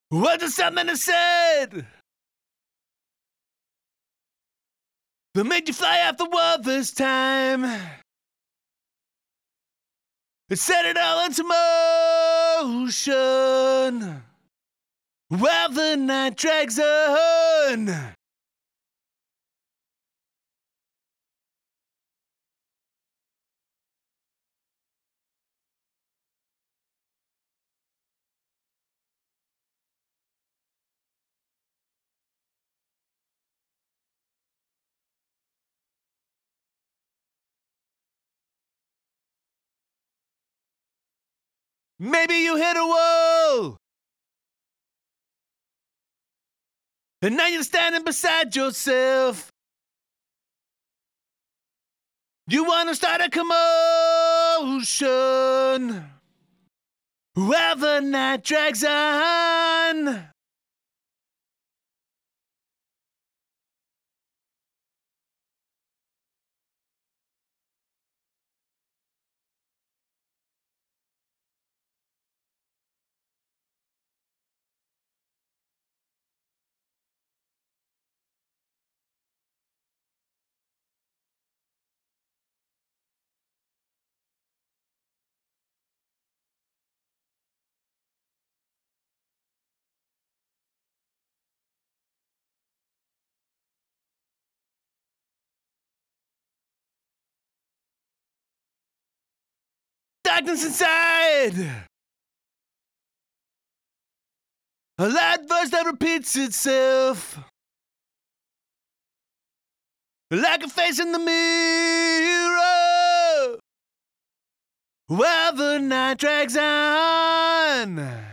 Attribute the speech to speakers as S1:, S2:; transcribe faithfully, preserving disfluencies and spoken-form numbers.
S1: What does something have said that made you fly off the wall this time? It set it all into motion while the night drags on. Maybe you hit a wall, and now you're standing beside yourself. You wanna start a commotion while the night drags on. Darkness inside, a loud voice that repeats itself, like a face in the mirror while the night drags on.